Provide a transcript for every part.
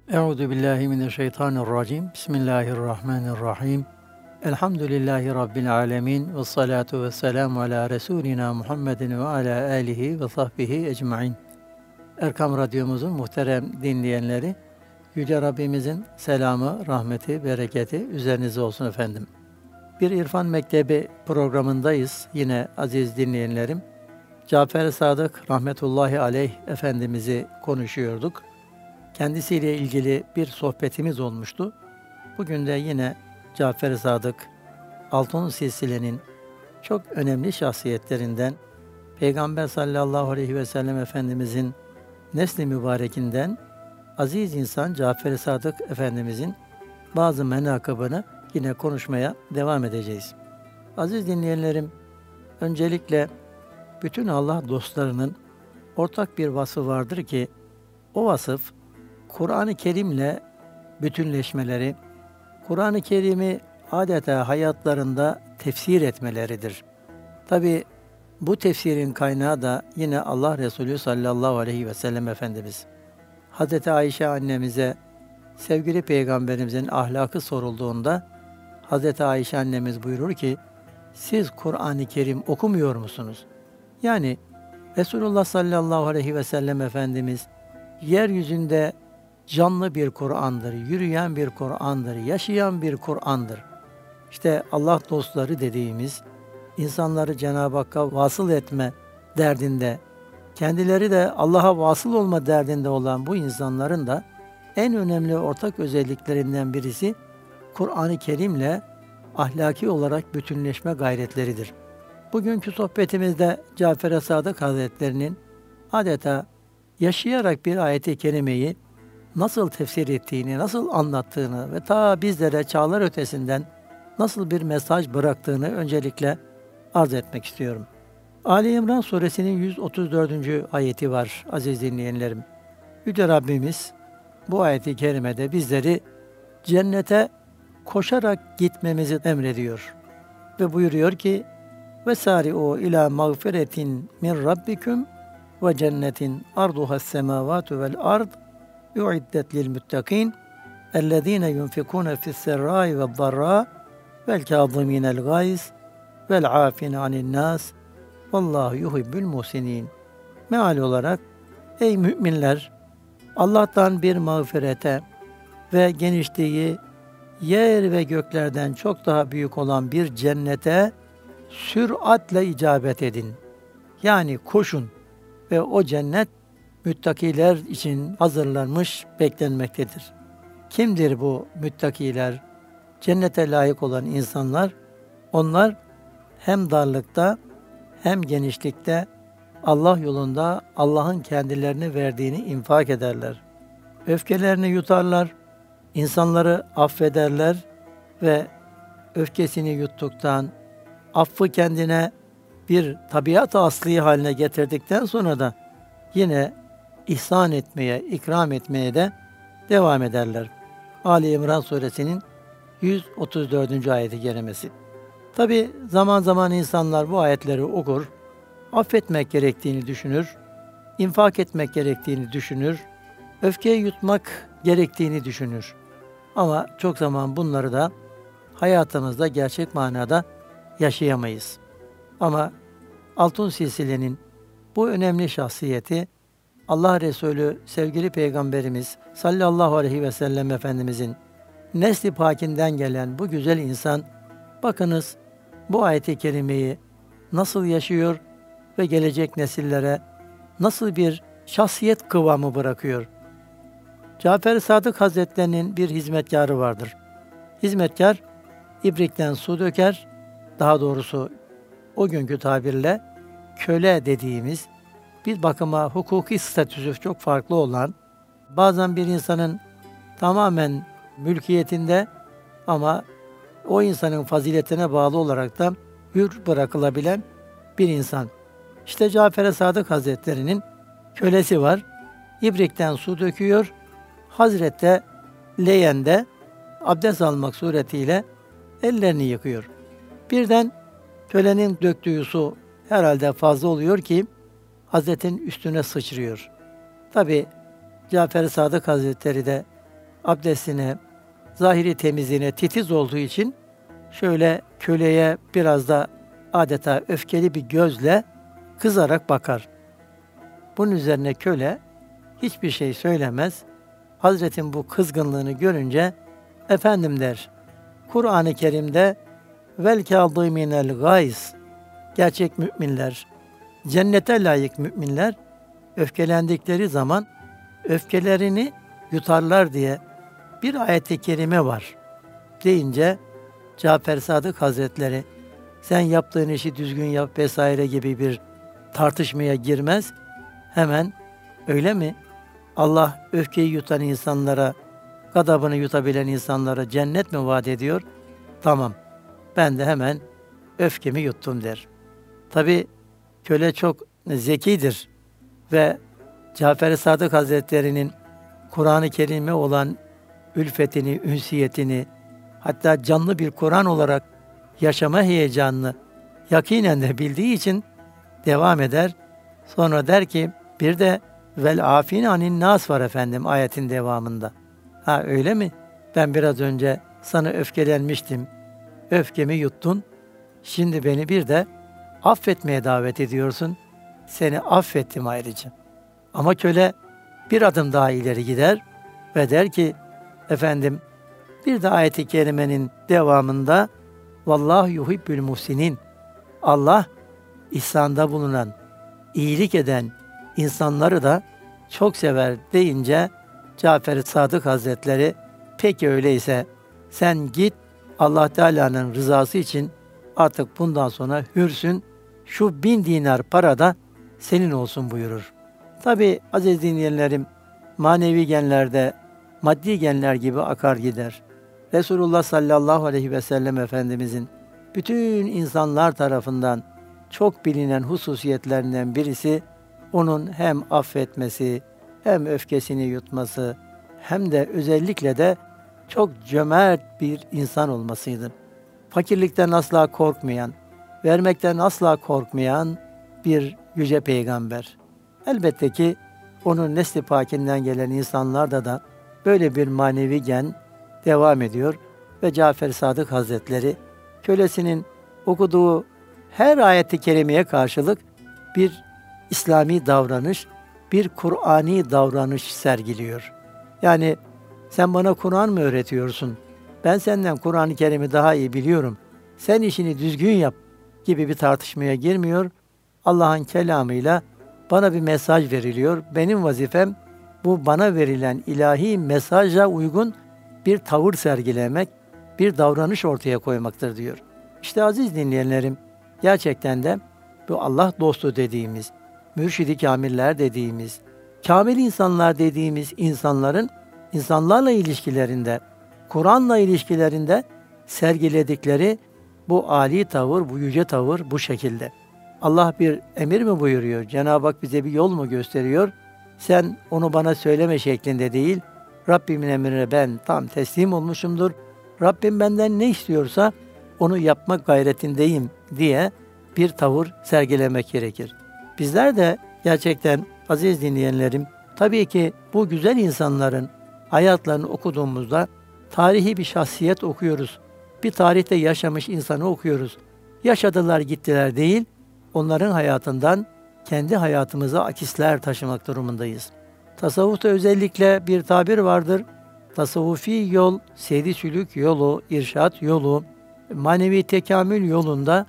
Euzu billahi mineşşeytanirracim. Bismillahirrahmanirrahim. Elhamdülillahi rabbil alamin ve salatu vesselamu ala resulina Muhammedin ve ala alihi ve sahbihi ecmaîn. Erkam Radyomuzun muhterem dinleyenleri, Yüce Rabbimizin selamı, rahmeti, bereketi üzerinize olsun efendim. Bir İrfan Mektebi programındayız. Yine aziz dinleyenlerim, Cafer Sadık rahmetullahi aleyh Efendimiz'i konuşuyorduk. Kendisiyle ilgili bir sohbetimiz olmuştu. Bugün de yine Cafer Sadık, Altın Silsile'nin çok önemli şahsiyetlerinden, Peygamber sallallahu aleyhi ve sellem Efendimizin nesli mübarekinden, aziz insan Cafer Sadık Efendimizin bazı menakıbını yine konuşmaya devam edeceğiz. Aziz dinleyenlerim, öncelikle bütün Allah dostlarının ortak bir vasfı vardır ki, o vasıf Kur'an-ı Kerim'le bütünleşmeleri, Kur'an-ı Kerim'i adeta hayatlarında tefsir etmeleridir. Tabi bu tefsirin kaynağı da yine Allah Resulü sallallahu aleyhi ve sellem Efendimiz. Hz. Ayşe annemize sevgili Peygamberimizin ahlakı sorulduğunda Hz. Ayşe annemiz buyurur ki, siz Kur'an-ı Kerim okumuyor musunuz? Yani Resulullah sallallahu aleyhi ve sellem Efendimiz yeryüzünde canlı bir Kur'an'dır, yürüyen bir Kur'an'dır, yaşayan bir Kur'an'dır. İşte Allah dostları dediğimiz, insanları Cenab-ı Hakk'a vasıl etme derdinde, kendileri de Allah'a vasıl olma derdinde olan bu insanların da en önemli ortak özelliklerinden birisi Kur'an-ı Kerim'le ahlaki olarak bütünleşme gayretleridir. Bugünkü sohbetimizde Cafer Sadık Hazretleri'nin adeta yaşayarak bir ayet-i kerimeyi nasıl tefsir ettiğini, nasıl anlattığını ve ta bizlere çağlar ötesinden nasıl bir mesaj bıraktığını öncelikle arz etmek istiyorum. Ali İmran suresinin 134. ayeti var aziz dinleyenlerim. Yüce Rabbimiz bu ayet-i kerimede bizleri cennete koşarak gitmemizi emrediyor. Ve buyuruyor ki, وَسَارِعُوا اِلَى مَغْفِرَةٍ مِنْ رَبِّكُمْ وَجَنَّةٍ عَرْضُهَا السَّمَاوَاتُ وَالْأَرْضُ يُعِدَّتْ لِلْمُتَّقِينَ اَلَّذ۪ينَ يُنْفِقُونَ فِي السَّرَّاءِ وَالضَّرَّاءِ وَالْكَاظِمِينَ الْغَيْظَ وَالْعَافِينَ عَنِ النَّاسِ وَاللّٰهُ يُحِبُّ الْمُحْسِنِينَ. Meal olarak, ey müminler! Allah'tan bir mağfirete ve genişliği yer ve göklerden çok daha büyük olan bir cennete süratle icabet edin. Yani koşun ve o cennet müttakiler için hazırlanmış beklenmektedir. Kimdir bu müttakiler? Cennete layık olan insanlar, onlar hem darlıkta hem genişlikte Allah yolunda Allah'ın kendilerine verdiğini infak ederler. Öfkelerini yutarlar, insanları affederler ve öfkesini yuttuktan, affı kendine bir tabiat-ı asli haline getirdikten sonra da yine ihsan etmeye, ikram etmeye de devam ederler. Ali İmran suresinin 134. ayeti kerimesi. Tabi zaman zaman insanlar bu ayetleri okur, affetmek gerektiğini düşünür, infak etmek gerektiğini düşünür, öfkeyi yutmak gerektiğini düşünür. Ama çok zaman bunları da hayatımızda gerçek manada yaşayamayız. Ama Altın Silsile'nin bu önemli şahsiyeti Allah Resulü sevgili Peygamberimiz sallallahu aleyhi ve sellem Efendimizin nesli pakinden gelen bu güzel insan, bakınız bu ayet-i kerimeyi nasıl yaşıyor ve gelecek nesillere nasıl bir şahsiyet kıvamı bırakıyor. Cafer Sadık Hazretlerinin bir hizmetkarı vardır. Hizmetkar ibrikten su döker, daha doğrusu o günkü tabirle köle dediğimiz, bir bakıma hukuki statüsü çok farklı olan, bazen bir insanın tamamen mülkiyetinde ama o insanın faziletine bağlı olarak da hür bırakılabilen bir insan. İşte Cafer Sadık Hazretleri'nin kölesi var. İbrikten su döküyor. Hazrette leğende abdest almak suretiyle ellerini yıkıyor. Birden kölenin döktüğü su herhalde fazla oluyor ki Hazretin üstüne sıçrıyor. Tabi Cafer Sadık Hazretleri de abdestine, zahiri temizliğine titiz olduğu için şöyle köleye biraz da adeta öfkeli bir gözle kızarak bakar. Bunun üzerine köle hiçbir şey söylemez. Hazretin bu kızgınlığını görünce, efendim der, Kur'an-ı Kerim'de vel kâzîmînel gayz, gerçek müminler, cennete layık müminler, öfkelendikleri zaman öfkelerini yutarlar diye bir ayet-i kerime var deyince, Cafer Sadık Hazretleri sen yaptığın işi düzgün yap vesaire gibi bir tartışmaya girmez. Hemen öyle mi? Allah öfkeyi yutan insanlara, gadabını yutabilen insanlara cennet mi vaat ediyor? Tamam, ben de hemen öfkemi yuttum der. Tabi köle çok zekidir ve Cafer Sadık Hazretleri'nin Kur'an-ı Kerim'e olan ülfetini, ünsiyetini, hatta canlı bir Kur'an olarak yaşama heyecanını yakinen de bildiği için devam eder. Sonra der ki, bir de vel afine anin nas var efendim ayetin devamında. Ha öyle mi? Ben biraz önce sana öfkelenmiştim. Öfkemi yuttun. Şimdi beni bir de affetmeye davet ediyorsun. Seni affettim ayrıca. Ama köle bir adım daha ileri gider ve der ki, efendim bir de ayet-i kerimenin devamında vallahu yuhibbül muhsinin, Allah ihsanda bulunan, iyilik eden insanları da çok sever deyince Cafer Sadık Hazretleri, peki öyleyse sen git Allah Teala'nın rızası için artık bundan sonra hürsün, şu 1000 dinar para da senin olsun buyurur. Tabi aziz dinleyenlerim, manevi genlerde maddi genler gibi akar gider. Resulullah sallallahu aleyhi ve sellem Efendimizin bütün insanlar tarafından çok bilinen hususiyetlerinden birisi, onun hem affetmesi, hem öfkesini yutması, hem de özellikle de çok cömert bir insan olmasıydı. Fakirlikten asla korkmayan, vermekten asla korkmayan bir yüce peygamber. Elbette ki onun nesli pakinden gelen insanlarda da böyle bir manevi gen devam ediyor ve Cafer Sadık Hazretleri kölesinin okuduğu her ayet-i kerimeye karşılık bir İslami davranış, bir Kur'ani davranış sergiliyor. Yani sen bana Kur'an mı öğretiyorsun? Ben senden Kur'an-ı Kerim'i daha iyi biliyorum. Sen işini düzgün yap gibi bir tartışmaya girmiyor. Allah'ın kelamıyla bana bir mesaj veriliyor. Benim vazifem bu bana verilen ilahi mesaja uygun bir tavır sergilemek, bir davranış ortaya koymaktır diyor. İşte aziz dinleyenlerim, gerçekten de bu Allah dostu dediğimiz, mürşidi kamiller dediğimiz, kamil insanlar dediğimiz insanların insanlarla ilişkilerinde, Kur'an'la ilişkilerinde sergiledikleri bu âli tavır, bu yüce tavır bu şekilde. Allah bir emir mi buyuruyor? Cenab-ı Hak bize bir yol mu gösteriyor? Sen onu bana söyleme şeklinde değil, Rabbimin emrine ben tam teslim olmuşumdur. Rabbim benden ne istiyorsa onu yapmak gayretindeyim diye bir tavır sergilemek gerekir. Bizler de gerçekten aziz dinleyenlerim, tabii ki bu güzel insanların hayatlarını okuduğumuzda tarihi bir şahsiyet okuyoruz. Bir tarihte yaşamış insanı okuyoruz. Yaşadılar gittiler değil, onların hayatından kendi hayatımıza akisler taşımak durumundayız. Tasavvufta özellikle bir tabir vardır. Tasavvufi yol, seyri sülük yolu, irşat yolu, manevi tekamül yolunda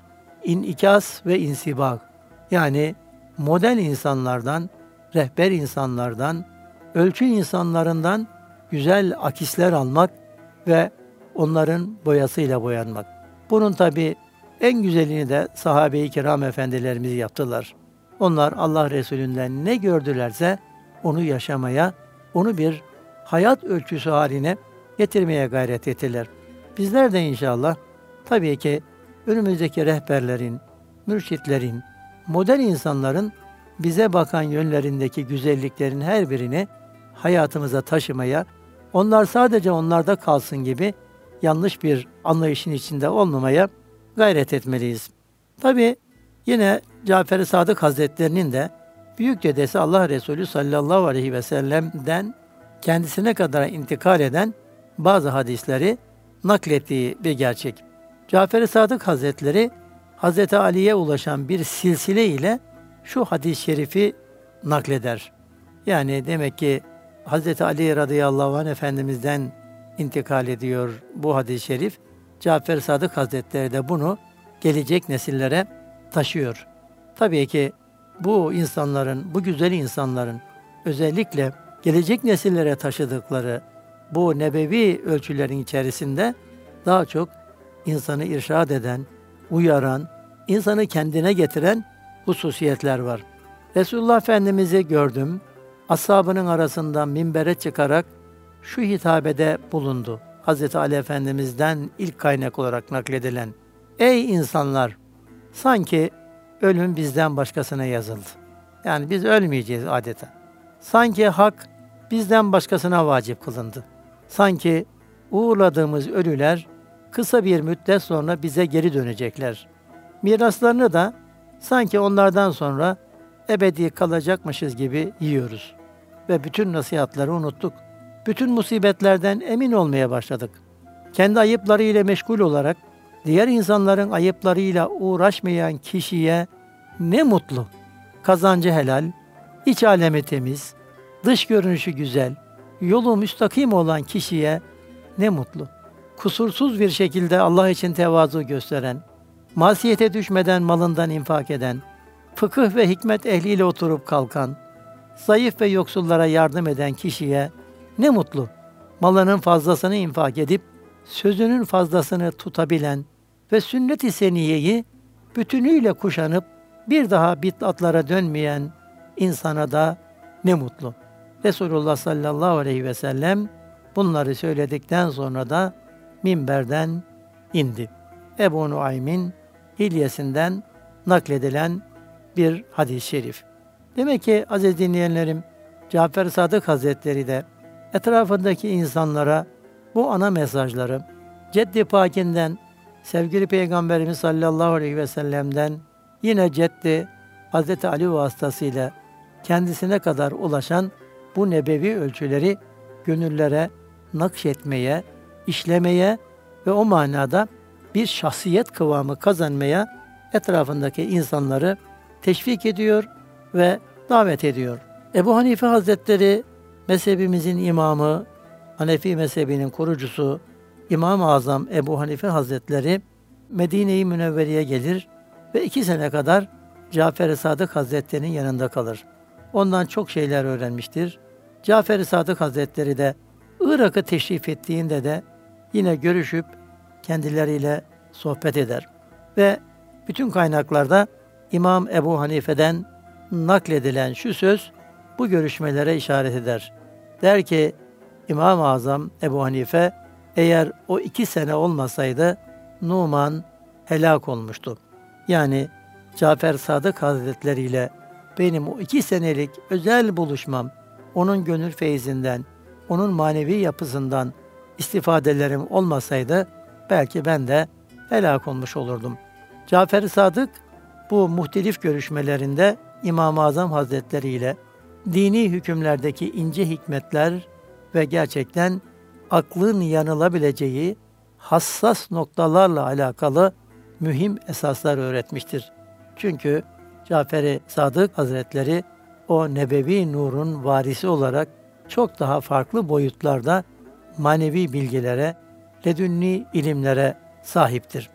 inikas ve insibak. Yani model insanlardan, rehber insanlardan, ölçü insanlarından güzel akisler almak ve onların boyasıyla boyanmak. Bunun tabi en güzelini de sahabe-i kiram efendilerimiz yaptılar. Onlar Allah Resulü'nden ne gördülerse onu yaşamaya, onu bir hayat ölçüsü haline getirmeye gayret ettiler. Bizler de inşallah tabii ki önümüzdeki rehberlerin, mürşitlerin, modern insanların bize bakan yönlerindeki güzelliklerin her birini hayatımıza taşımaya, onlar sadece onlarda kalsın gibi yanlış bir anlayışın içinde olmamaya gayret etmeliyiz. Tabii yine Cafer-i Sadık Hazretlerinin de büyük dedesi Allah Resulü sallallahu aleyhi ve sellem'den kendisine kadar intikal eden bazı hadisleri naklettiği bir gerçek. Cafer-i Sadık Hazretleri, Hazreti Ali'ye ulaşan bir silsile ile şu hadis-i şerifi nakleder. Yani demek ki Hazreti Ali radıyallahu anh Efendimiz'den intikal ediyor bu hadis-i şerif. Cafer-i Sadık Hazretleri de bunu gelecek nesillere taşıyor. Tabii ki bu insanların, bu güzel insanların özellikle gelecek nesillere taşıdıkları bu nebevi ölçülerin içerisinde daha çok insanı irşad eden, uyaran, insanı kendine getiren hususiyetler var. Resulullah Efendimiz'i gördüm, ashabının arasından minbere çıkarak şu hitabede bulundu. Hazreti Ali Efendimiz'den ilk kaynak olarak nakledilen: "Ey insanlar! Sanki ölüm bizden başkasına yazıldı. Yani biz ölmeyeceğiz adeta. Sanki hak bizden başkasına vacip kılındı. Sanki uğurladığımız ölüler kısa bir müddet sonra bize geri dönecekler. Miraslarını da sanki onlardan sonra ebedi kalacakmışız gibi yiyoruz. Ve bütün nasihatları unuttuk. Bütün musibetlerden emin olmaya başladık. Kendi ayıplarıyla meşgul olarak diğer insanların ayıplarıyla uğraşmayan kişiye ne mutlu. Kazancı helal, iç alemi temiz, dış görünüşü güzel, yolu müstakim olan kişiye ne mutlu. Kusursuz bir şekilde Allah için tevazu gösteren, masiyete düşmeden malından infak eden, fıkıh ve hikmet ehliyle oturup kalkan, zayıf ve yoksullara yardım eden kişiye ne mutlu. Malının fazlasını infak edip, sözünün fazlasını tutabilen ve sünnet-i seniyeyi bütünüyle kuşanıp bir daha bid'atlara dönmeyen insana da ne mutlu." Resulullah sallallahu aleyhi ve sellem bunları söyledikten sonra da minberden indi. Ebu Nuaym'in hilyesinden nakledilen bir hadis-i şerif. Demek ki aziz dinleyenlerim, Cafer Sadık Hazretleri de etrafındaki insanlara bu ana mesajları Ceddi Pakinden, sevgili Peygamberimiz sallallahu aleyhi ve sellem'den, yine Ceddi Hazreti Ali vasıtasıyla kendisine kadar ulaşan bu nebevi ölçüleri gönüllere nakşetmeye, işlemeye ve o manada bir şahsiyet kıvamı kazanmaya etrafındaki insanları teşvik ediyor ve davet ediyor. Ebu Hanife Hazretleri mezhebimizin imamı, Hanefi mezhebinin kurucusu İmam-ı Azam Ebu Hanife Hazretleri Medine-i Münevvere'ye gelir ve 2 sene kadar Cafer-i Sadık Hazretleri'nin yanında kalır. Ondan çok şeyler öğrenmiştir. Cafer-i Sadık Hazretleri de Irak'ı teşrif ettiğinde de yine görüşüp kendileriyle sohbet eder. Ve bütün kaynaklarda İmam Ebu Hanife'den nakledilen şu söz bu görüşmelere işaret eder. Der ki İmam-ı Azam Ebu Hanife, eğer o 2 sene olmasaydı Numan helak olmuştu. Yani Cafer Sadık Hazretleri ile benim o 2 senelik özel buluşmam, onun gönül feyzinden, onun manevi yapısından istifadelerim olmasaydı belki ben de helak olmuş olurdum. Cafer-i Sadık bu muhtelif görüşmelerinde İmam-ı Azam Hazretleri ile dini hükümlerdeki ince hikmetler ve gerçekten aklın yanılabileceği hassas noktalarla alakalı mühim esaslar öğretmiştir. Çünkü Cafer-i Sadık Hazretleri o nebevi nurun varisi olarak çok daha farklı boyutlarda manevi bilgilere, ledünni ilimlere sahiptir.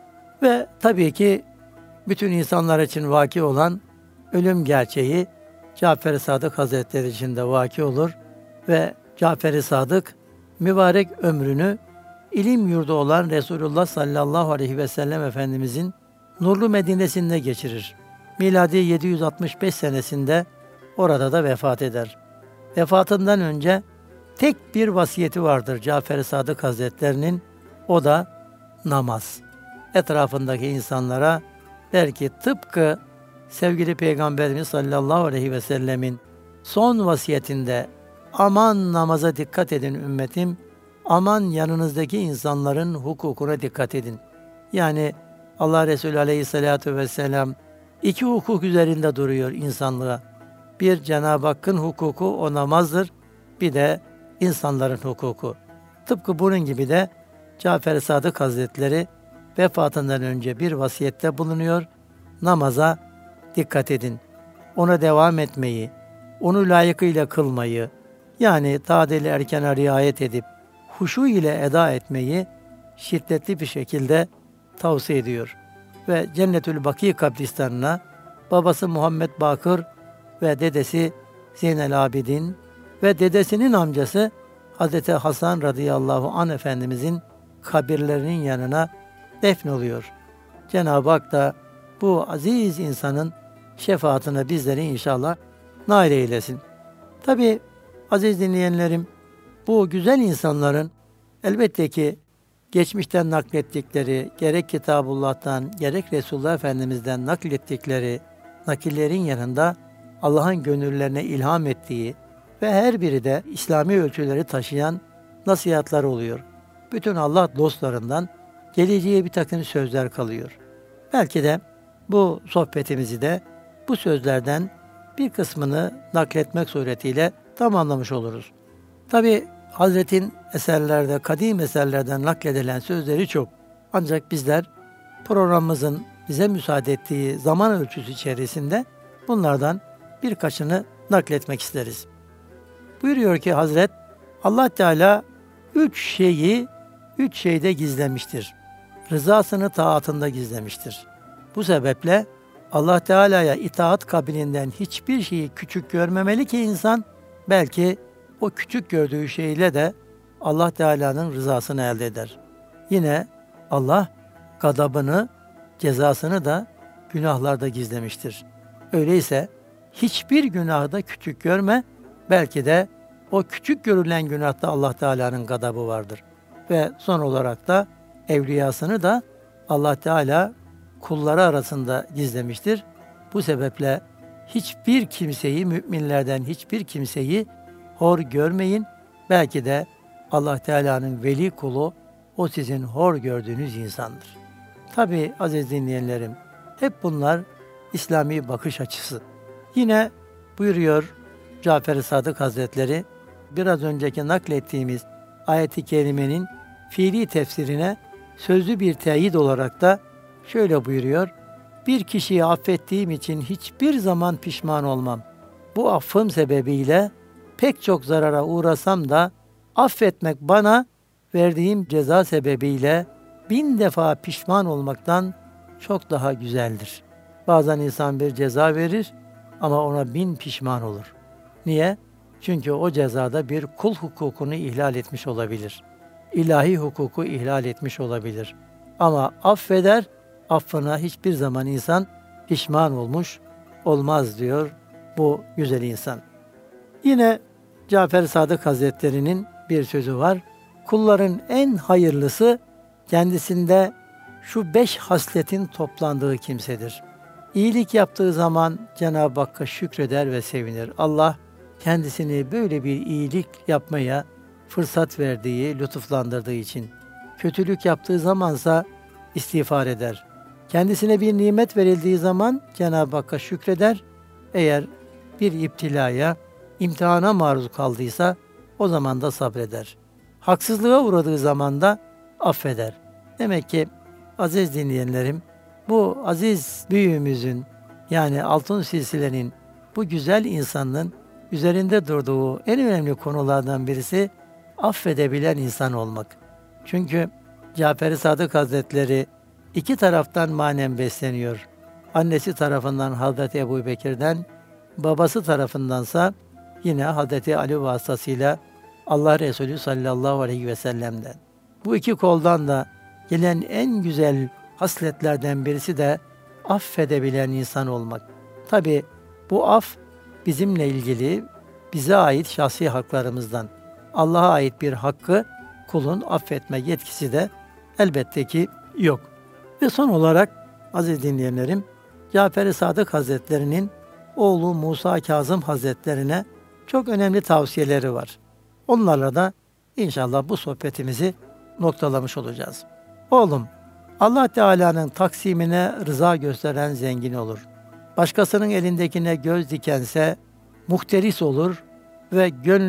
Ve tabii ki bütün insanlar için vaki olan ölüm gerçeği Cafer-i Sadık Hazretleri için de vaki olur ve Cafer-i Sadık mübarek ömrünü ilim yurdu olan Resulullah sallallahu aleyhi ve sellem Efendimizin nurlu Medine'sinde geçirir. Miladi 765 senesinde orada da vefat eder. Vefatından önce tek bir vasiyeti vardır Cafer-i Sadık Hazretlerinin, o da namaz. Etrafındaki insanlara der ki tıpkı sevgili Peygamberimiz sallallahu aleyhi ve sellemin son vasiyetinde aman namaza dikkat edin ümmetim, aman yanınızdaki insanların hukukuna dikkat edin. Yani Allah Resulü aleyhissalatu vesselam 2 hukuk üzerinde duruyor insanlığa. Bir Cenab-ı Hakk'ın hukuku o namazdır. Bir de insanların hukuku. Tıpkı bunun gibi de Cafer-i Sadık Hazretleri vefatından önce bir vasiyette bulunuyor. Namaza dikkat edin. Ona devam etmeyi, onu layıkıyla kılmayı, yani tadil erkene riayet edip huşu ile eda etmeyi şiddetli bir şekilde tavsiye ediyor. Ve Cennetül Baki kabristanına babası Muhammed Bakır ve dedesi Zeynel Abidin ve dedesinin amcası Hazreti Hasan radıyallahu anh Efendimizin kabirlerinin yanına defnoluyor. Cenab-ı Hak da bu aziz insanın şefaatine bizleri inşallah nail eylesin. Tabi aziz dinleyenlerim, bu güzel insanların elbette ki geçmişten naklettikleri, gerek Kitabullah'tan, gerek Resulullah Efendimiz'den naklettikleri nakillerin yanında Allah'ın gönüllerine ilham ettiği ve her biri de İslami ölçüleri taşıyan nasihatler oluyor. Bütün Allah dostlarından geleceğe bir takım sözler kalıyor. Belki de bu sohbetimizi de bu sözlerden bir kısmını nakletmek suretiyle tamamlamış oluruz. Tabi Hazret'in eserlerde, kadim eserlerden nakledilen sözleri çok. Ancak bizler programımızın bize müsaade ettiği zaman ölçüsü içerisinde bunlardan birkaçını nakletmek isteriz. Buyuruyor ki Hazret, Allah Teala üç şeyde gizlemiştir. Rızasını taatında gizlemiştir. Bu sebeple Allah Teala'ya itaat kabilinden hiçbir şeyi küçük görmemeli ki insan, belki o küçük gördüğü şeyle de Allah Teala'nın rızasını elde eder. Yine Allah gadabını, cezasını da günahlarda gizlemiştir. Öyleyse hiçbir günahı da küçük görme, belki de o küçük görülen günahta Allah Teala'nın gadabı vardır. Ve son olarak da evliyasını da Allah Teala kulları arasında gizlemiştir. Bu sebeple hiçbir kimseyi, müminlerden hiçbir kimseyi hor görmeyin. Belki de Allah Teala'nın veli kulu o sizin hor gördüğünüz insandır. Tabi aziz dinleyenlerim, hep bunlar İslami bakış açısı. Yine buyuruyor Cafer-i Sadık Hazretleri, biraz önceki naklettiğimiz ayet-i kerimenin fiili tefsirine sözlü bir teyit olarak da şöyle buyuruyor: bir kişiyi affettiğim için hiçbir zaman pişman olmam. Bu affım sebebiyle pek çok zarara uğrasam da affetmek bana verdiğim ceza sebebiyle 1000 defa pişman olmaktan çok daha güzeldir. Bazen insan bir ceza verir ama ona 1000 pişman olur. Niye? Çünkü o cezada bir kul hukukunu ihlal etmiş olabilir. İlahi hukuku ihlal etmiş olabilir. Ama affeder, affına hiçbir zaman insan pişman olmuş olmaz diyor bu güzel insan. Yine Cafer Sadık Hazretleri'nin bir sözü var. Kulların en hayırlısı kendisinde şu 5 hasletin toplandığı kimsedir. İyilik yaptığı zaman Cenab-ı Hakk'a şükreder ve sevinir. Allah kendisini böyle bir iyilik yapmaya fırsat verdiği, lütuflandırdığı için. Kötülük yaptığı zamansa istiğfar eder. Kendisine bir nimet verildiği zaman Cenab-ı Hakk'a şükreder. Eğer bir iptilaya, imtihana maruz kaldıysa o zaman da sabreder. Haksızlığa uğradığı zaman da affeder. Demek ki aziz dinleyenlerim, bu aziz büyüğümüzün, yani Altın Silsile'nin, bu güzel insanın üzerinde durduğu en önemli konulardan birisi affedebilen insan olmak. Çünkü Cafer-i Sadık Hazretleri iki taraftan manen besleniyor. Annesi tarafından Hazreti Ebubekir'den, babası tarafındansa yine Hazreti Ali vasıtasıyla Allah Resulü sallallahu aleyhi ve sellem'den. Bu iki koldan da gelen en güzel hasletlerden birisi de affedebilen insan olmak. Tabi bu af bizimle ilgili, bize ait şahsi haklarımızdan. Allah'a ait bir hakkı kulun affetme yetkisi de elbette ki yok. Ve son olarak aziz dinleyenlerim, Cafer-i Sadık Hazretleri'nin oğlu Musa Kazım Hazretlerine çok önemli tavsiyeleri var. Onlarla da inşallah bu sohbetimizi noktalamış olacağız. Oğlum, Allah Teala'nın taksimine rıza gösteren zengin olur. Başkasının elindekine göz dikense muhteris olur ve gönlü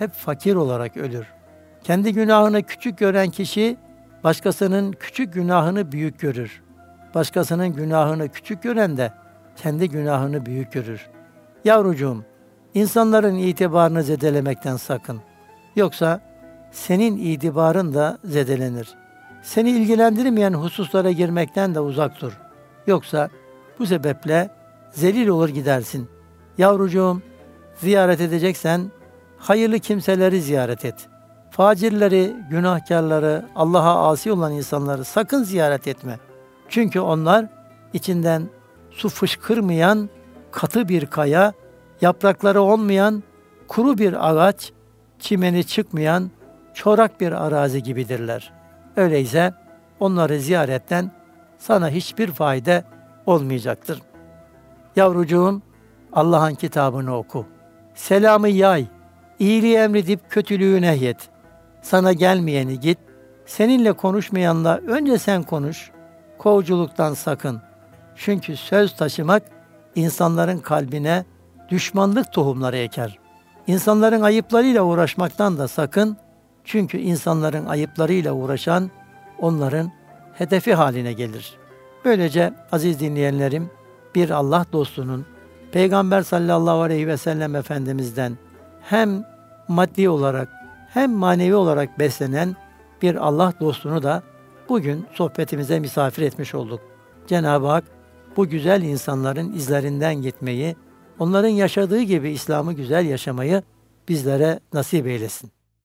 hep fakir olarak ölür. Kendi günahını küçük gören kişi, başkasının küçük günahını büyük görür. Başkasının günahını küçük gören de kendi günahını büyük görür. Yavrucuğum, insanların itibarını zedelemekten sakın. Yoksa senin itibarın da zedelenir. Seni ilgilendirmeyen hususlara girmekten de uzak dur. Yoksa bu sebeple zelil olur gidersin. Yavrucuğum, ziyaret edeceksen hayırlı kimseleri ziyaret et. Facirleri, günahkarları, Allah'a asi olan insanları sakın ziyaret etme. Çünkü onlar içinden su fışkırmayan katı bir kaya, yaprakları olmayan kuru bir ağaç, çimeni çıkmayan çorak bir arazi gibidirler. Öyleyse onları ziyaretten sana hiçbir fayda olmayacaktır. Yavrucuğum, Allah'ın kitabını oku. Selamı yay, iyiliği emredip kötülüğü nehyet. Sana gelmeyeni git, seninle konuşmayanla önce sen konuş, kovuculuktan sakın. Çünkü söz taşımak insanların kalbine düşmanlık tohumları eker. İnsanların ayıplarıyla uğraşmaktan da sakın. Çünkü insanların ayıplarıyla uğraşan onların hedefi haline gelir. Böylece aziz dinleyenlerim, bir Allah dostunun Peygamber sallallahu aleyhi ve sellem Efendimiz'den hem maddi olarak hem manevi olarak beslenen bir Allah dostunu da bugün sohbetimize misafir etmiş olduk. Cenab-ı Hak bu güzel insanların izlerinden gitmeyi, onların yaşadığı gibi İslam'ı güzel yaşamayı bizlere nasip eylesin.